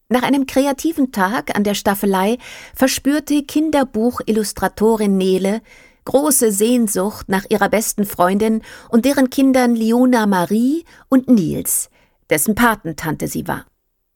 Nach einem kreativen Tag an der Staffelei verspürte Kinderbuch-Illustratorin Nele große Sehnsucht nach ihrer besten Freundin und deren Kindern Leona Marie und Nils, dessen Patentante sie war.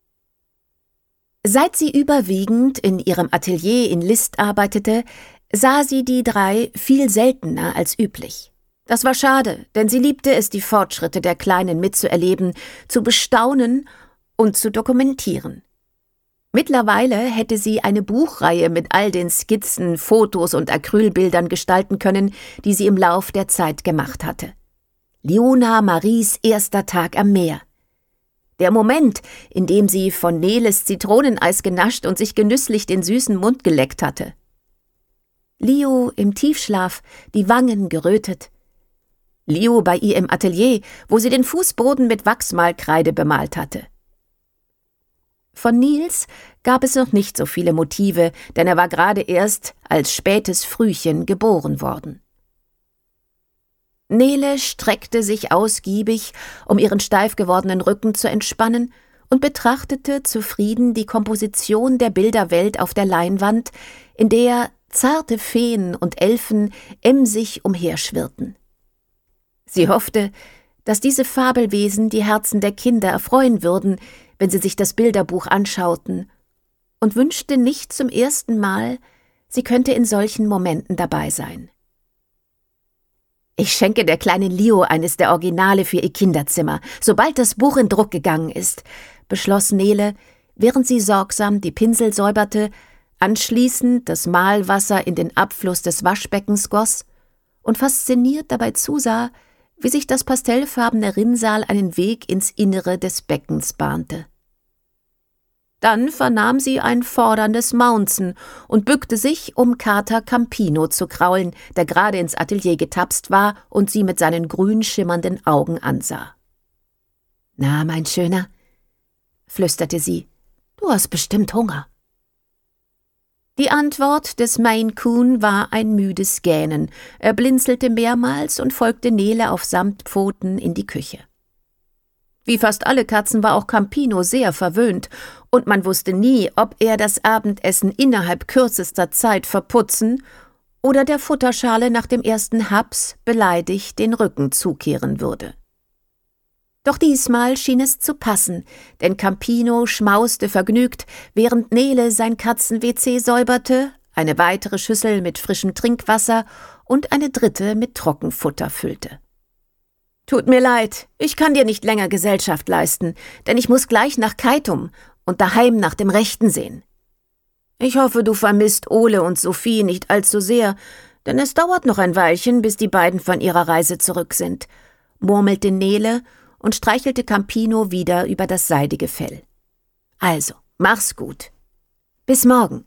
Seit sie überwiegend in ihrem Atelier in List arbeitete, sah sie die drei viel seltener als üblich. Das war schade, denn sie liebte es, die Fortschritte der Kleinen mitzuerleben, zu bestaunen und zu dokumentieren. Mittlerweile hätte sie eine Buchreihe mit all den Skizzen, Fotos und Acrylbildern gestalten können, die sie im Lauf der Zeit gemacht hatte. Leona Maries erster Tag am Meer. Der Moment, in dem sie von Neles Zitroneneis genascht und sich genüsslich den süßen Mund geleckt hatte. Leo im Tiefschlaf, die Wangen gerötet. Leo bei ihr im Atelier, wo sie den Fußboden mit Wachsmalkreide bemalt hatte. Von Nils gab es noch nicht so viele Motive, denn er war gerade erst als spätes Frühchen geboren worden. Nele streckte sich ausgiebig, um ihren steif gewordenen Rücken zu entspannen, und betrachtete zufrieden die Komposition der Bilderwelt auf der Leinwand, in der zarte Feen und Elfen emsig umherschwirrten. Sie hoffte, dass diese Fabelwesen die Herzen der Kinder erfreuen würden, wenn sie sich das Bilderbuch anschauten, und wünschte nicht zum ersten Mal, sie könnte in solchen Momenten dabei sein. »Ich schenke der kleinen Leo eines der Originale für ihr Kinderzimmer, sobald das Buch in Druck gegangen ist«, beschloss Nele, während sie sorgsam die Pinsel säuberte, anschließend das Malwasser in den Abfluss des Waschbeckens goss und fasziniert dabei zusah, wie sich das pastellfarbene Rinnsal einen Weg ins Innere des Beckens bahnte. Dann vernahm sie ein forderndes Maunzen und bückte sich, um Kater Campino zu kraulen, der gerade ins Atelier getapst war und sie mit seinen grün schimmernden Augen ansah. »Na, mein Schöner«, flüsterte sie, »du hast bestimmt Hunger.« Die Antwort des Maine Coon war ein müdes Gähnen. Er blinzelte mehrmals und folgte Nele auf Samtpfoten in die Küche. Wie fast alle Katzen war auch Campino sehr verwöhnt, und man wusste nie, ob er das Abendessen innerhalb kürzester Zeit verputzen oder der Futterschale nach dem ersten Haps beleidigt den Rücken zukehren würde. Doch diesmal schien es zu passen, denn Campino schmauste vergnügt, während Nele sein Katzen-WC säuberte, eine weitere Schüssel mit frischem Trinkwasser und eine dritte mit Trockenfutter füllte. »Tut mir leid, ich kann dir nicht länger Gesellschaft leisten, denn ich muss gleich nach Keitum und daheim nach dem Rechten sehen. Ich hoffe, du vermisst Ole und Sophie nicht allzu sehr, denn es dauert noch ein Weilchen, bis die beiden von ihrer Reise zurück sind«, murmelte Nele und streichelte Campino wieder über das seidige Fell. »Also, mach's gut. Bis morgen.«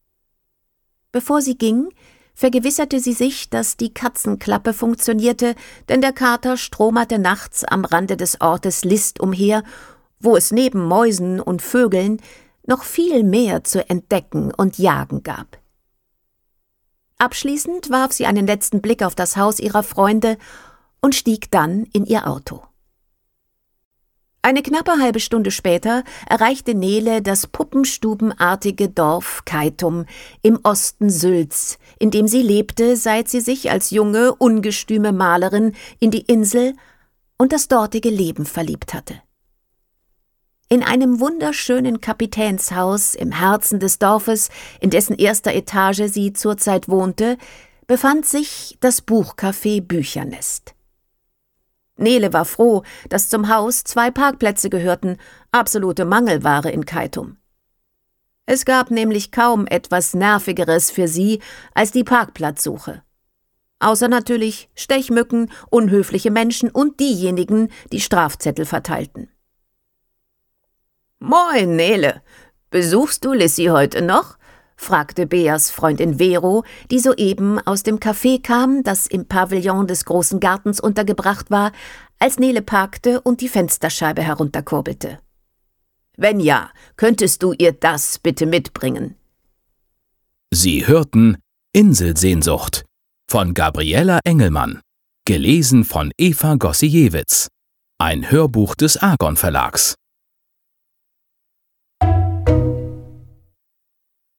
Bevor sie ging, vergewisserte sie sich, dass die Katzenklappe funktionierte, denn der Kater stromerte nachts am Rande des Ortes List umher, wo es neben Mäusen und Vögeln noch viel mehr zu entdecken und jagen gab. Abschließend warf sie einen letzten Blick auf das Haus ihrer Freunde und stieg dann in ihr Auto. Eine knappe halbe Stunde später erreichte Nele das puppenstubenartige Dorf Keitum im Osten Sylts, in dem sie lebte, seit sie sich als junge, ungestüme Malerin in die Insel und das dortige Leben verliebt hatte. In einem wunderschönen Kapitänshaus im Herzen des Dorfes, in dessen erster Etage sie zurzeit wohnte, befand sich das Buchcafé Büchernest. Nele war froh, dass zum Haus 2 Parkplätze gehörten, absolute Mangelware in Keitum. Es gab nämlich kaum etwas Nervigeres für sie als die Parkplatzsuche. Außer natürlich Stechmücken, unhöfliche Menschen und diejenigen, die Strafzettel verteilten. »Moin, Nele, besuchst du Lissy heute noch?« fragte Beas Freundin Vero, die soeben aus dem Café kam, das im Pavillon des großen Gartens untergebracht war, als Nele parkte und die Fensterscheibe herunterkurbelte. »Wenn ja, könntest du ihr das bitte mitbringen?« Sie hörten Inselsehnsucht von Gabriela Engelmann, gelesen von Eva Gossiewicz, ein Hörbuch des Argon Verlags.